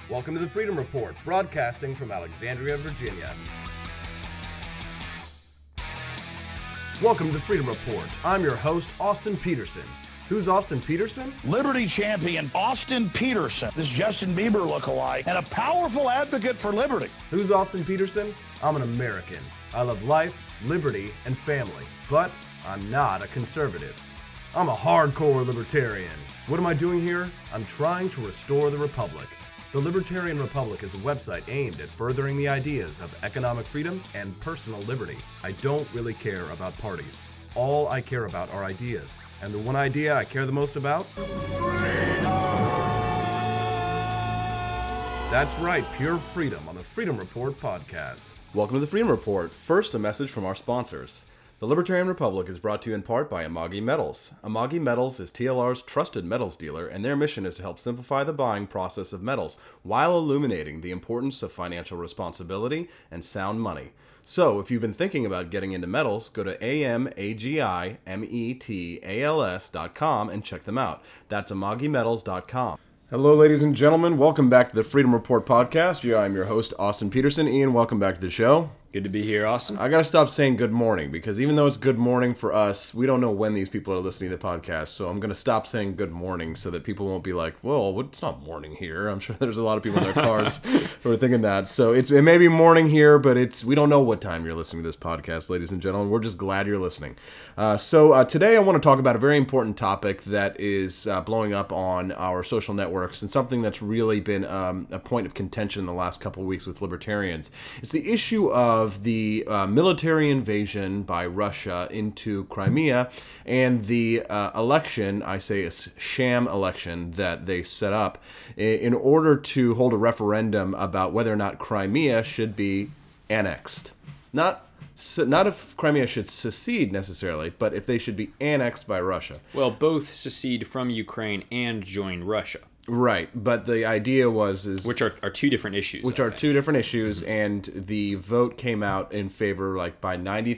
Welcome to the Freedom Report, broadcasting from Alexandria, Virginia. Welcome to the Freedom Report. I'm your host, Austin Peterson. Who's Austin Peterson? Liberty champion Austin Peterson, this Justin Bieber lookalike, and a powerful advocate for liberty. Who's Austin Peterson? I'm an American. I love life, liberty, and family, but I'm not a conservative. I'm a hardcore libertarian. What am I doing here? I'm trying to restore the Republic. The Libertarian Republic is a website aimed at furthering the ideas of economic freedom and personal liberty. I don't really care about parties. All I care about are ideas. And the one idea I care the most about? That's right, pure freedom on the Freedom Report podcast. Welcome to the Freedom Report. First, a message from our sponsors. The Libertarian Republic is brought to you in part by Amagi Metals. Amagi Metals is TLR's trusted metals dealer, and their mission is to help simplify the buying process of metals while illuminating the importance of financial responsibility and sound money. So, if you've been thinking about getting into metals, go to amagimetals.com and check them out. That's amagimetals.com. Hello, ladies and gentlemen. Welcome back to the Freedom Report podcast. I'm your host, Austin Peterson. Ian, welcome back to the show. Good to be here, Austin. I gotta stop saying good morning, because even though it's good morning for us, we don't know when these people are listening to the podcast, so I'm gonna stop saying good morning so that people won't be like, well, it's not morning here. I'm sure there's a lot of people in their cars who are thinking that. So it may be morning here, but we don't know what time you're listening to this podcast, ladies and gentlemen. We're just glad you're listening. So today I want to talk about a very important topic that is blowing up on our social networks, and something that's really been a point of contention in the last couple of weeks with libertarians. It's the issue of the military invasion by Russia into Crimea and the election, I say a sham election, that they set up in order to hold a referendum about whether or not Crimea should be annexed. Not if Crimea should secede necessarily, but if they should be annexed by Russia. Well, both secede from Ukraine and join Russia. Right, but the idea was... Which are two different issues. Two different issues, and the vote came out in favor, by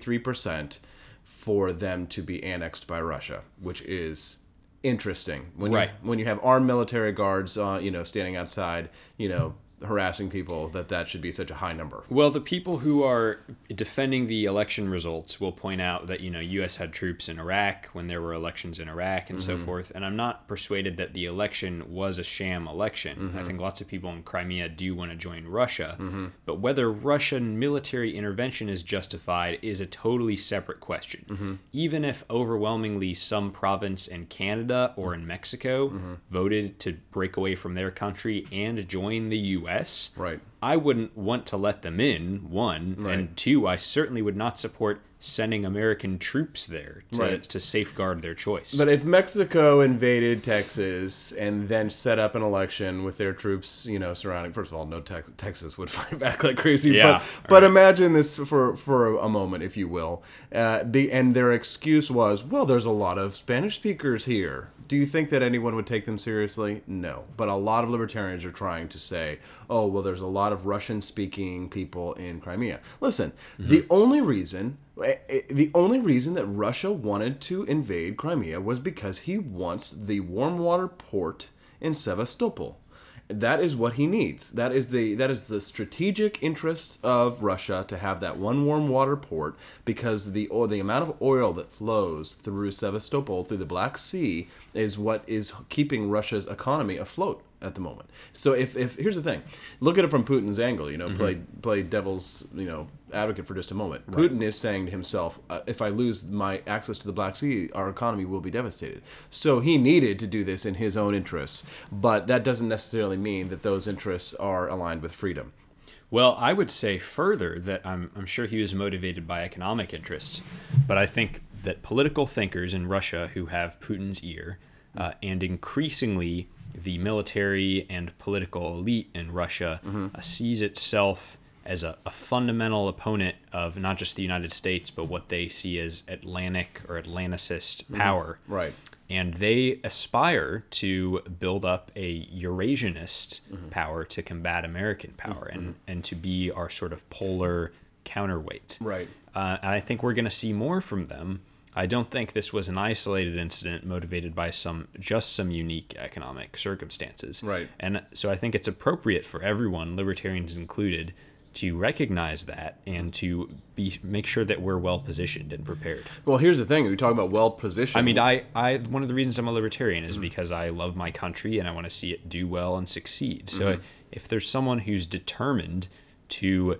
93%, for them to be annexed by Russia, which is interesting. When you have armed military guards, standing outside, harassing people, that should be such a high number. Well, the people who are defending the election results will point out that, U.S. had troops in Iraq when there were elections in Iraq and so forth, and I'm not persuaded that the election was a sham election. I think lots of people in Crimea do want to join Russia, but whether Russian military intervention is justified is a totally separate question. Even if overwhelmingly some province in Canada or in Mexico voted to break away from their country and join the U.S., right. I wouldn't want to let them in, one, right. And two, I certainly would not support sending American troops there to safeguard their choice. But if Mexico invaded Texas and then set up an election with their troops, surrounding, first of all, no Texas would fight back like crazy. Yeah, but imagine this for a moment, if you will. And their excuse was, well, there's a lot of Spanish speakers here. Do you think that anyone would take them seriously? No. But a lot of libertarians are trying to say, oh, well, there's a lot of Russian-speaking people in Crimea. Listen, the only reason that Russia wanted to invade Crimea was because he wants the warm water port in Sevastopol. That is what he needs. That is the strategic interest of Russia, to have that one warm water port, because the amount of oil that flows through Sevastopol, through the Black Sea, is what is keeping Russia's economy afloat at the moment. So if here's the thing, look at it from Putin's angle, play devil's, advocate for just a moment. Right. Putin is saying to himself, if I lose my access to the Black Sea, our economy will be devastated. So he needed to do this in his own interests, but that doesn't necessarily mean that those interests are aligned with freedom. Well, I would say further that I'm sure he was motivated by economic interests, but I think that political thinkers in Russia who have Putin's ear, and increasingly the military and political elite in Russia, sees itself as a fundamental opponent of not just the United States, but what they see as Atlantic or Atlanticist power. Right. And they aspire to build up a Eurasianist power to combat American power and to be our sort of polar counterweight. Right. And I think we're going to see more from them I don't think this was an isolated incident motivated by some unique economic circumstances. Right. And so I think it's appropriate for everyone, libertarians included, to recognize that and to make sure that we're well positioned and prepared. Well, here's the thing: we talk about well positioned. I mean, I one of the reasons I'm a libertarian is because I love my country and I want to see it do well and succeed. So if there's someone who's determined to,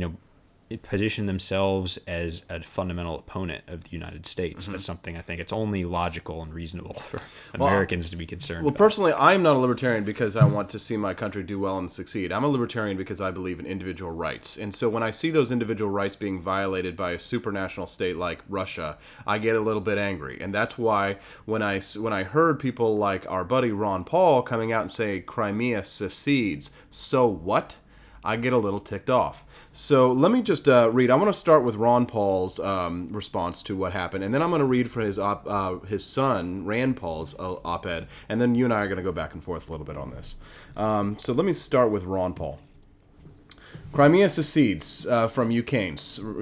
position themselves as a fundamental opponent of the United States, that's something I think it's only logical and reasonable for Americans to be concerned about. Personally, I'm not a libertarian because I want to see my country do well and succeed. I'm a libertarian because I believe in individual rights. And so when I see those individual rights being violated by a supranational state like Russia, I get a little bit angry. And that's why when I heard people like our buddy Ron Paul coming out and say Crimea secedes, so what? I get a little ticked off. So let me just read. I want to start with Ron Paul's response to what happened, and then I'm going to read for his son, Rand Paul's op-ed, and then you and I are going to go back and forth a little bit on this. So let me start with Ron Paul. Crimea secedes from Ukraine.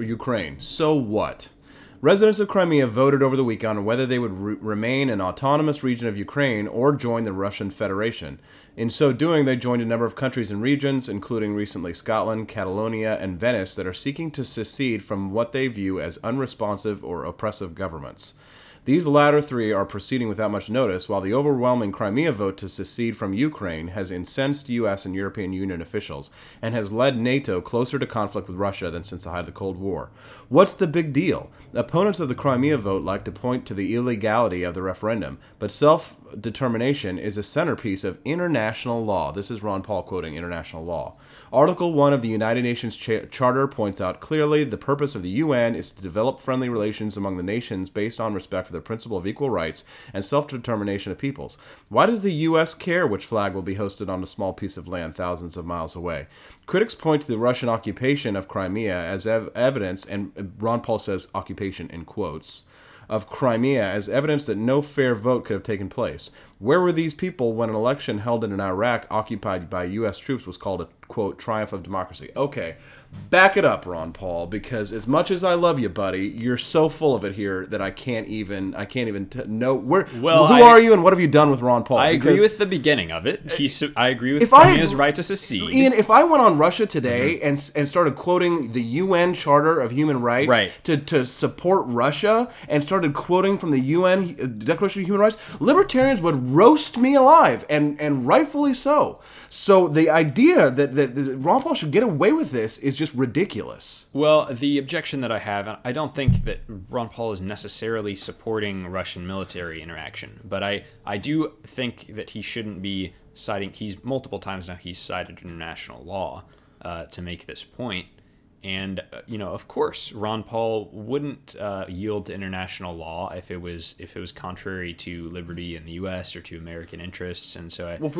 So what? Residents of Crimea voted over the weekend on whether they would remain an autonomous region of Ukraine or join the Russian Federation. In so doing, they joined a number of countries and regions, including recently Scotland, Catalonia, and Venice, that are seeking to secede from what they view as unresponsive or oppressive governments. These latter three are proceeding without much notice, while the overwhelming Crimea vote to secede from Ukraine has incensed U.S. and European Union officials and has led NATO closer to conflict with Russia than since the height of the Cold War. What's the big deal? Opponents of the Crimea vote like to point to the illegality of the referendum, but self-determination is a centerpiece of international law. This is Ron Paul quoting international law. Article 1 of the United Nations Charter points out clearly the purpose of the UN is to develop friendly relations among the nations based on respect for the principle of equal rights and self-determination of peoples. Why does the U.S. care which flag will be hosted on a small piece of land thousands of miles away? Critics point to the Russian occupation of Crimea as evidence, and Ron Paul says occupation in quotes, of Crimea as evidence that no fair vote could have taken place. Where were these people when an election held in Iraq occupied by U.S. troops was called a, quote, triumph of democracy? Okay, back it up, Ron Paul, because as much as I love you, buddy, you're so full of it here that I can't even know where. Well, who are you and what have you done with Ron Paul? I agree with the beginning of it. I agree with Crimea's right to secede. Ian, if I went on Russia today and started quoting the UN Charter of Human Rights to support Russia and started quoting from the UN Declaration of Human Rights, libertarians would roast me alive, and rightfully so. So the idea that Ron Paul should get away with this is just ridiculous. Well, the objection that I have, I don't think that Ron Paul is necessarily supporting Russian military interaction, but I do think that he shouldn't be citing, multiple times now he's cited international law to make this point. And, of course, Ron Paul wouldn't yield to international law if it was contrary to liberty in the U.S. or to American interests. And so if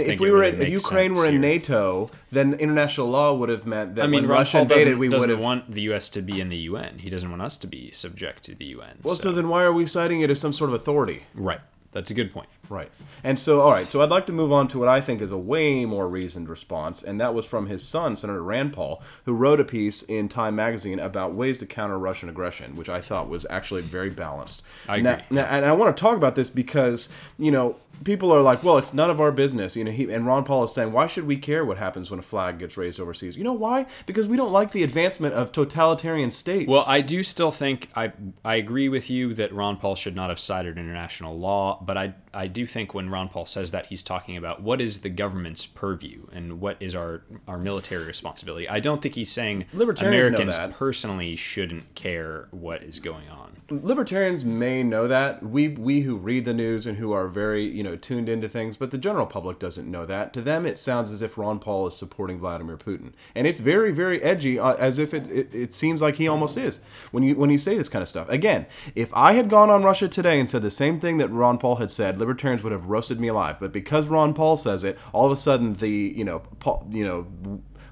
Ukraine were in NATO, then international law would have meant that when Russia invaded, we would have want the U.S. to be in the UN. He doesn't want us to be subject to the UN. Well, so then why are we citing it as some sort of authority? Right. That's a good point. Right. And so, all right, so I'd like to move on to what I think is a way more reasoned response, and that was from his son, Senator Rand Paul, who wrote a piece in Time magazine about ways to counter Russian aggression, which I thought was actually very balanced. I agree. Now, and I want to talk about this because, people are like, well, it's none of our business. And Ron Paul is saying, why should we care what happens when a flag gets raised overseas? You know why? Because we don't like the advancement of totalitarian states. Well, I do still think, I agree with you that Ron Paul should not have cited international law, but I do think when Ron Paul says that, he's talking about what is the government's purview and what is our military responsibility. I don't think he's saying Americans personally shouldn't care what is going on. Libertarians may know that. We who read the news and who are very, tuned into things, but the general public doesn't know that. To them, it sounds as if Ron Paul is supporting Vladimir Putin. And it's very, very edgy, as if it seems like he almost is when you say this kind of stuff. Again, if I had gone on Russia today and said the same thing that Ron Paul had said, libertarians would have roasted me alive. But because Ron Paul says it, all of a sudden the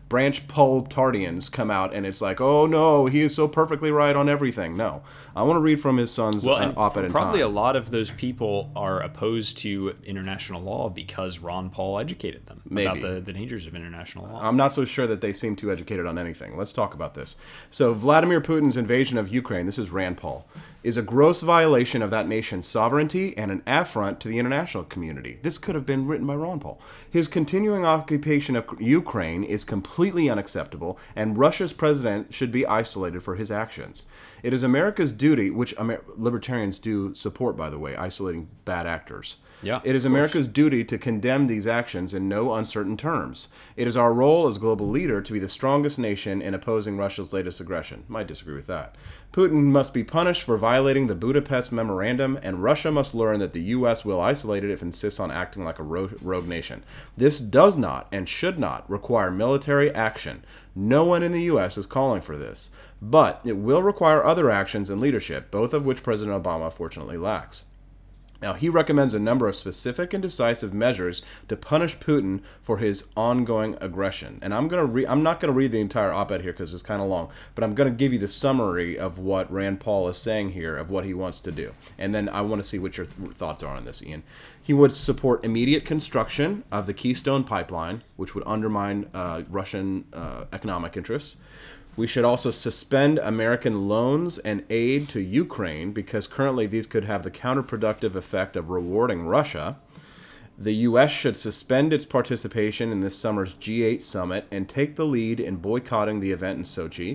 branch proletarians come out and it's like, oh no, he is so perfectly right on everything. No. I want to read from his son's op-ed in probably Time. a lot of those people are opposed to international law because Ron Paul educated them about the dangers of international law. I'm not so sure that they seem too educated on anything. Let's talk about this. So Vladimir Putin's invasion of Ukraine, this is Rand Paul, is a gross violation of that nation's sovereignty and an affront to the international community. This could have been written by Ron Paul. His continuing occupation of Ukraine is completely unacceptable, and Russia's president should be isolated for his actions. It is America's duty, which libertarians do support, by the way, isolating bad actors. Yeah, it is America's duty to condemn these actions in no uncertain terms. It is our role as global leader to be the strongest nation in opposing Russia's latest aggression. Might disagree with that. Putin must be punished for violating the Budapest Memorandum, and Russia must learn that the U.S. will isolate it if it insists on acting like a rogue nation. This does not and should not require military action. No one in the U.S. is calling for this. But it will require other actions and leadership, both of which President Obama fortunately lacks. Now, he recommends a number of specific and decisive measures to punish Putin for his ongoing aggression. And I'm not going to read the entire op-ed here because it's kind of long, but I'm going to give you the summary of what Rand Paul is saying here, of what he wants to do. And then I want to see what your thoughts are on this, Ian. He would support immediate construction of the Keystone Pipeline, which would undermine Russian economic interests. We should also suspend American loans and aid to Ukraine because currently these could have the counterproductive effect of rewarding Russia. The U.S. should suspend its participation in this summer's G8 summit and take the lead in boycotting the event in Sochi.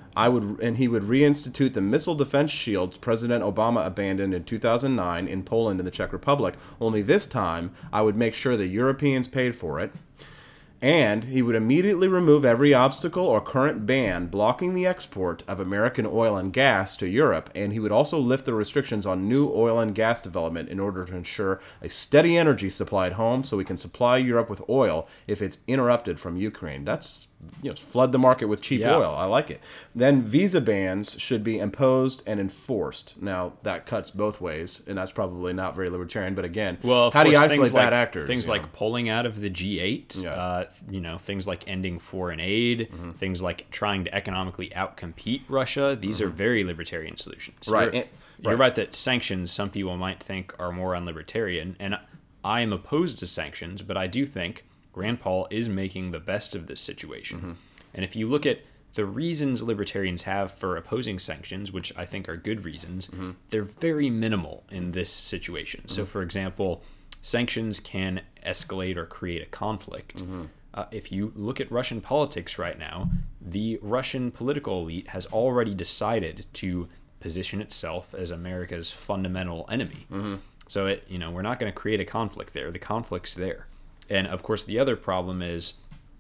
He would reinstitute the missile defense shields President Obama abandoned in 2009 in Poland and the Czech Republic. Only this time, I would make sure the Europeans paid for it. And he would immediately remove every obstacle or current ban blocking the export of American oil and gas to Europe, and he would also lift the restrictions on new oil and gas development in order to ensure a steady energy supply at home so we can supply Europe with oil if it's interrupted from Ukraine. That's, flood the market with cheap oil. I like it. Then visa bans should be imposed and enforced. Now, that cuts both ways, and that's probably not very libertarian, but again, how do you isolate bad actors? Things like pulling out of the G8, things like ending foreign aid, things like trying to economically outcompete Russia. These are very libertarian solutions. Right. You're right that sanctions, some people might think, are more unlibertarian, and I am opposed to sanctions, but I do think Rand Paul is making the best of this situation. And if you look at the reasons libertarians have for opposing sanctions, which I think are good reasons, they're very minimal in this situation. So, for example, sanctions can escalate or create a conflict. If you look at Russian politics right now, the Russian political elite has already decided to position itself as America's fundamental enemy. So, we're not going to create a conflict there. The conflict's there. And, of course, the other problem is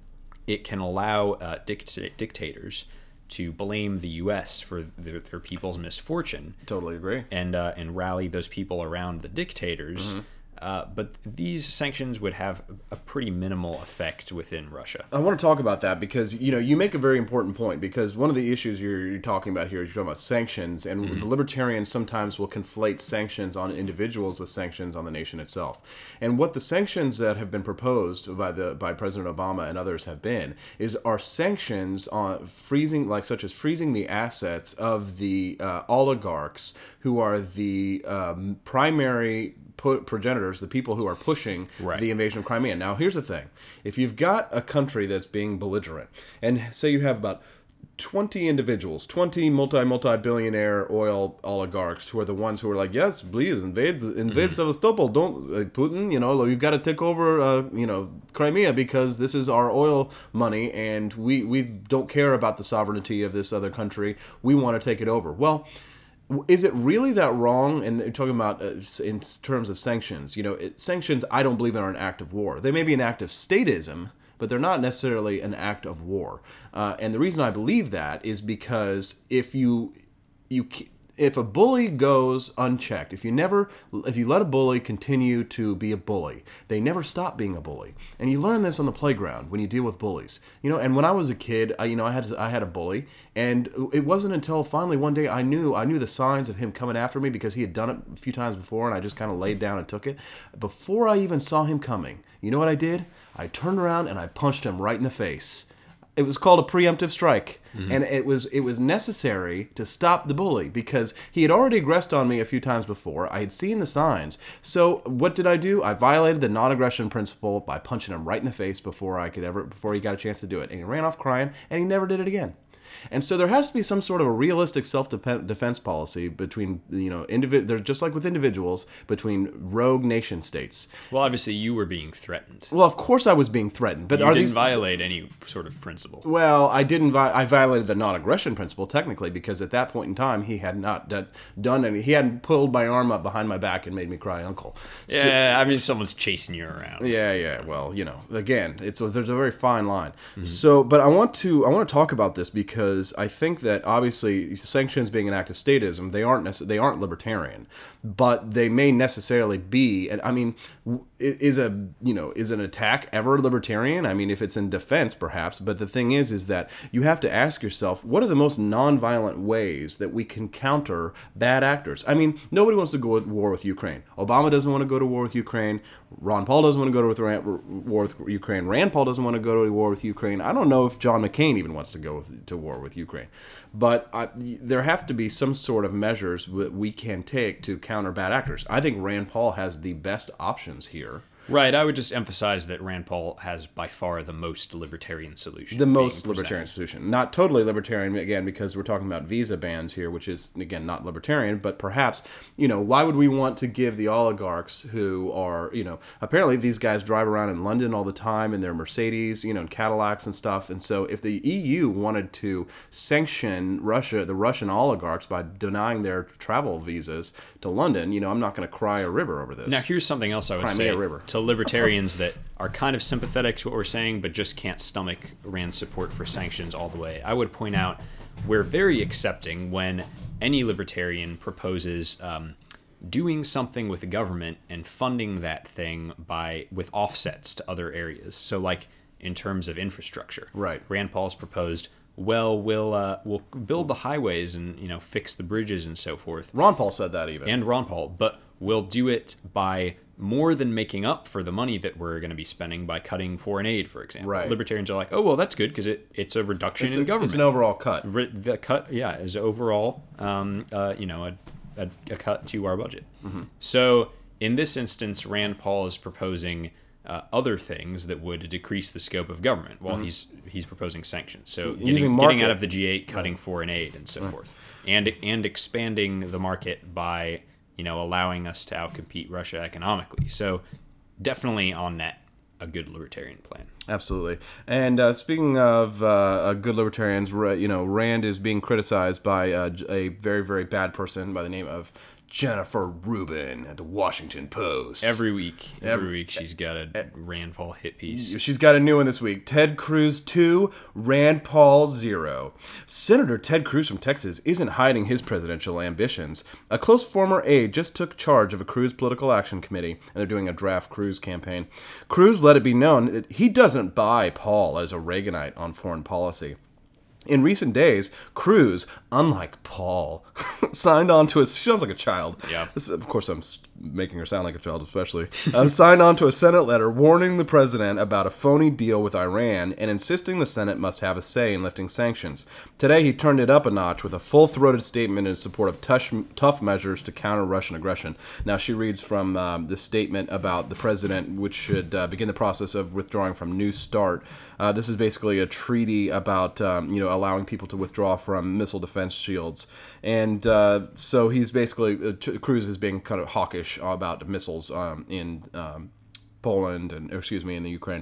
it can allow dictators to blame the U.S. for their people's misfortune. Totally agree. And rally those people around the dictators. But these sanctions would have a pretty minimal effect within Russia. I want to talk about that because, you make a very important point, because one of the issues you're talking about here is you're talking about sanctions, and the libertarians sometimes will conflate sanctions on individuals with sanctions on the nation itself. And what the sanctions that have been proposed by President Obama and others are sanctions on such as freezing the assets of the oligarchs who are the primary progenitors, the people who are pushing the invasion of Crimea. Now, here's the thing. If you've got a country that's being belligerent, and say you have about 20 individuals, 20 multi-billionaire oil oligarchs who are the ones who are like, yes, please, invade Sevastopol. Don't, Putin, you've got to take over, Crimea because this is our oil money and we don't care about the sovereignty of this other country. We want to take it over. Well, is it really that wrong? And you're talking about in terms of sanctions. Sanctions, I don't believe, are an act of war. They may be an act of statism, but they're not necessarily an act of war. And the reason I believe that is because if a bully goes unchecked, if you let a bully continue to be a bully, they never stop being a bully. And you learn this on the playground when you deal with bullies. And when I was a kid, I had a bully, and it wasn't until finally one day I knew the signs of him coming after me because he had done it a few times before, and I just kind of laid down and took it. Before I even saw him coming, you know what I did? I turned around and I punched him right in the face. It was called a preemptive strike, and it was necessary to stop the bully because he had already aggressed on me a few times before. I had seen the signs. So what did I do? I violated the non-aggression principle by punching him right in the face before he got a chance to do it, and he ran off crying, and he never did it again. And so there has to be some sort of a realistic self-defense policy between, they're just like with individuals, between rogue nation states. Well, obviously you were being threatened. Well, of course I was being threatened, but you didn't violate any sort of principle. Well, I didn't. I violated the non-aggression principle technically because at that point in time he had not done any. He hadn't pulled my arm up behind my back and made me cry uncle. Yeah, I mean, if someone's chasing you around. Yeah. Well, again, there's a very fine line. So, but I want to talk about this because I think that obviously sanctions being an act of statism, they aren't libertarian, but they may necessarily be. And I mean, is an attack ever libertarian? I mean, if it's in defense, perhaps. But the thing is that you have to ask yourself, what are the most nonviolent ways that we can counter bad actors? I mean, nobody wants to go to war with Ukraine. Obama doesn't want to go to war with Ukraine. Ron Paul doesn't want to go to war with Ukraine. Rand Paul doesn't want to go to war with Ukraine. I don't know if John McCain even wants to go to war with Ukraine. But there have to be some sort of measures that we can take to counter bad actors. I think Rand Paul has the best options here. Right, I would just emphasize that Rand Paul has by far the most libertarian solution. The most libertarian solution. Not totally libertarian, again, because we're talking about visa bans here, which is, again, not libertarian, but perhaps, why would we want to give the oligarchs who are, apparently these guys drive around in London all the time in their Mercedes, and Cadillacs and stuff, and so if the EU wanted to sanction the Russian oligarchs by denying their travel visas to London, I'm not going to cry a river over this. Now, here's something else I would say to libertarians that are kind of sympathetic to what we're saying, but just can't stomach Rand's support for sanctions all the way. I would point out we're very accepting when any libertarian proposes doing something with the government and funding that thing with offsets to other areas. So, like in terms of infrastructure, right? Rand Paul's proposed, well, we'll build the highways and fix the bridges and so forth. Ron Paul said that even, and Ron Paul, but we'll do it by more than making up for the money that we're going to be spending by cutting foreign aid, for example. Right. Libertarians are like, oh, well, that's good because it's a reduction in government. It's an overall cut. The cut, is overall, a cut to our budget. Mm-hmm. So in this instance, Rand Paul is proposing other things that would decrease the scope of government while he's proposing sanctions. So getting out of the G8, cutting foreign aid, and so forth, and expanding the market by allowing us to outcompete Russia economically. So definitely on net, a good libertarian plan. Absolutely. And speaking of good libertarians, Rand is being criticized by a very, very bad person by the name of Jennifer Rubin at the Washington Post. Every week she's got a Rand Paul hit piece. She's got a new one this week. Ted Cruz 2, Rand Paul 0. Senator Ted Cruz from Texas isn't hiding his presidential ambitions. A close former aide just took charge of a Cruz political action committee, and they're doing a draft Cruz campaign. Cruz let it be known that he doesn't buy Paul as a Reaganite on foreign policy. In recent days, Cruz, unlike Paul, signed on to she sounds like a child. Yeah. Of course, I'm making her sound like a child, especially. Signed on to a Senate letter warning the president about a phony deal with Iran and insisting the Senate must have a say in lifting sanctions. Today, he turned it up a notch with a full-throated statement in support of tough measures to counter Russian aggression. Now, she reads from the statement about the president, which should begin the process of withdrawing from New START. This is basically a treaty about, allowing people to withdraw from missile defense shields. And so he's basically, Cruz is being kind of hawkish about missiles in Poland and, in the Ukraine.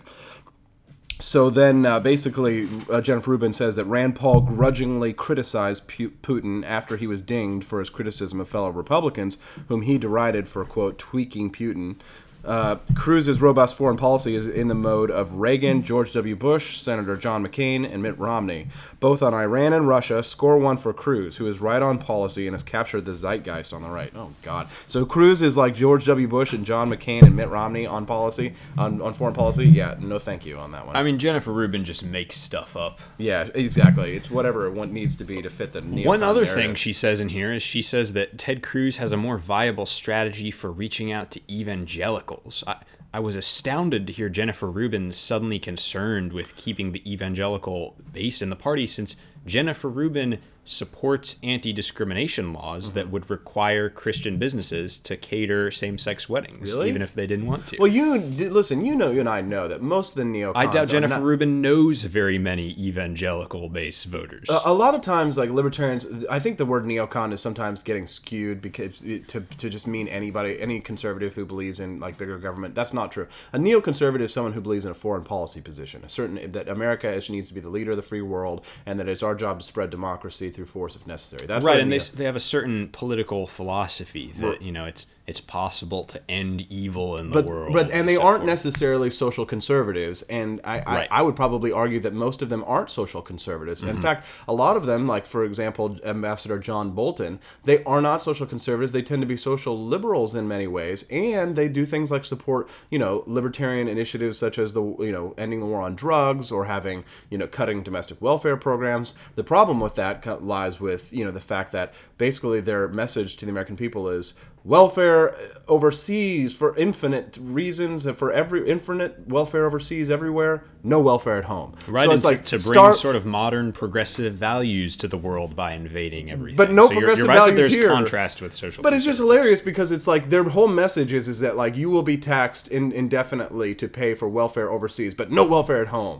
So then basically Jennifer Rubin says that Rand Paul grudgingly criticized Putin after he was dinged for his criticism of fellow Republicans, whom he derided for, quote, tweaking Putin. Cruz's robust foreign policy is in the mode of Reagan, George W. Bush, Senator John McCain, and Mitt Romney. Both on Iran and Russia, score one for Cruz, who is right on policy and has captured the zeitgeist on the right. Oh, God. So Cruz is like George W. Bush and John McCain and Mitt Romney on policy, on foreign policy? Yeah, no thank you on that one. I mean, Jennifer Rubin just makes stuff up. Yeah, exactly. It's whatever it needs to be to fit the neocon One other narrative. thing she says in here is she says that Ted Cruz has a more viable strategy for reaching out to evangelicals. I was astounded to hear Jennifer Rubin suddenly concerned with keeping the evangelical base in the party, since Jennifer Rubin supports anti-discrimination laws that would require Christian businesses to cater same-sex weddings, even if they didn't want to. Well, listen, you and I know that most of the neocons... I doubt Jennifer Rubin knows very many evangelical-based voters. A lot of times, like, libertarians, I think the word neocon is sometimes getting skewed because to just mean anybody, any conservative who believes in, like, bigger government. That's not true. A neoconservative is someone who believes in a foreign policy position, that America needs to be the leader of the free world, and that it's our job to spread democracy through force if necessary. That's right, and they have a certain political philosophy that it's possible to end evil in the world. But they aren't necessarily social conservatives, and I would probably argue that most of them aren't social conservatives. In fact, a lot of them, like for example, Ambassador John Bolton, they are not social conservatives. They tend to be social liberals in many ways, and they do things like support, libertarian initiatives such as ending the war on drugs or having, cutting domestic welfare programs. The problem with that lies with, the fact that basically their message to the American people is welfare overseas for infinite reasons, for every infinite welfare overseas everywhere, no welfare at home. Right, so it's like to bring sort of modern progressive values to the world by invading everything. But no progressive you're right values that there's here. Contrast with social. But it's just hilarious because it's like their whole message is that like you will be taxed indefinitely to pay for welfare overseas, but no welfare at home.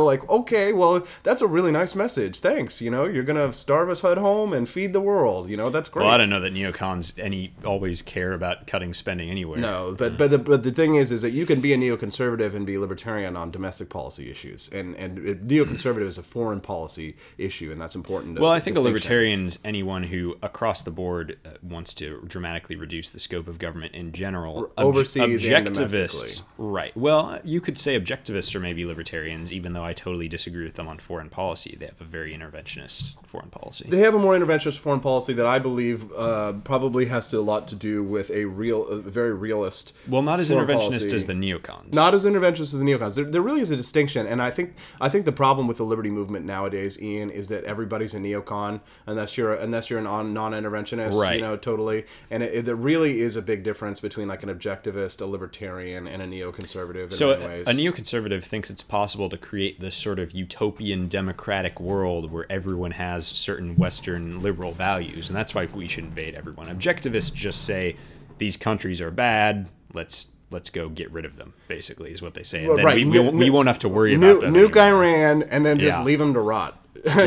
Okay, well that's a really nice message. Thanks. You're gonna starve us at home and feed the world. That's great. Well, I don't know that neocons always care about cutting spending anywhere. No, but the thing is that you can be a neoconservative and be libertarian on domestic policy issues, and neoconservative is a foreign policy issue, and that's important. Well, I think a libertarian is anyone who across the board wants to dramatically reduce the scope of government in general. Overseas and objectivists, domestically. Right? Well, you could say objectivists are maybe libertarians, even though I totally disagree with them on foreign policy. They have a very interventionist foreign policy. They have a more interventionist foreign policy that I believe probably has a lot to do with a very realist. Well, not as foreign interventionist policy. as the neocons. Not as interventionist as the neocons. There really is a distinction, and I think the problem with the liberty movement nowadays, Ian, is that everybody's a neocon unless you're a non-interventionist, right? Totally. And there really is a big difference between like an objectivist, a libertarian, and a neoconservative. So in many ways. A neoconservative thinks it's possible to create this sort of utopian democratic world where everyone has certain Western liberal values, and that's why we should invade everyone. Objectivists just say these countries are bad. Let's go get rid of them. Basically, is what they say. And then we won't have to worry about them. Nuke Iran and then just leave them to rot.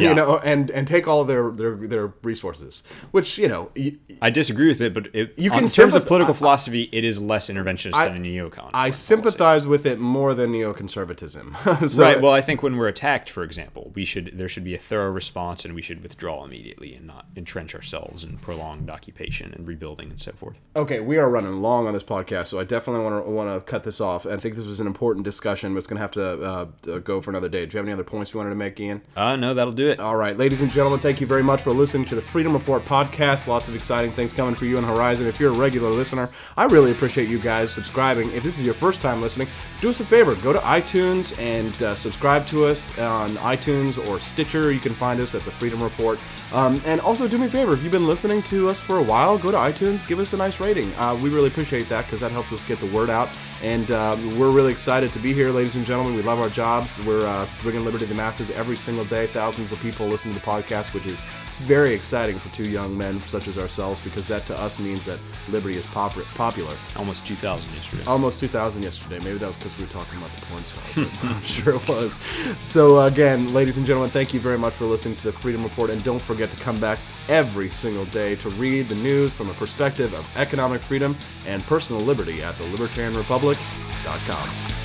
And take all of their resources, which I disagree with it, but in terms of political philosophy, it is less interventionist than a neocon. I sympathize with it more than neoconservatism. Right. Well, I think when we're attacked, for example, there should be a thorough response, and we should withdraw immediately and not entrench ourselves in prolonged occupation and rebuilding and so forth. Okay, we are running long on this podcast, so I definitely want to cut this off. I think this was an important discussion, but it's going to have to go for another day. Do you have any other points you wanted to make, Ian? No, that'll do it. All right, ladies and gentlemen, thank you very much for listening to the Freedom Report podcast. Lots of exciting things coming for you on the horizon. If you're a regular listener, I really appreciate you guys subscribing. If this is your first time listening, do us a favor. Go to iTunes and subscribe to us on iTunes or Stitcher. You can find us at the Freedom Report. And also do me a favor, if you've been listening to us for a while, go to iTunes, give us a nice rating. We really appreciate that because that helps us get the word out. And we're really excited to be here, ladies and gentlemen. We love our jobs. We're bringing liberty to the masses every single day. Thousands of people listen to the podcast, which is very exciting for two young men such as ourselves, because that to us means that liberty is popular. Almost 2,000 yesterday. Almost 2,000 yesterday. Maybe that was because we were talking about the porn stars. I'm sure it was. So again, ladies and gentlemen, thank you very much for listening to the Freedom Report, and don't forget to come back every single day to read the news from a perspective of economic freedom and personal liberty at thelibertarianrepublic.com.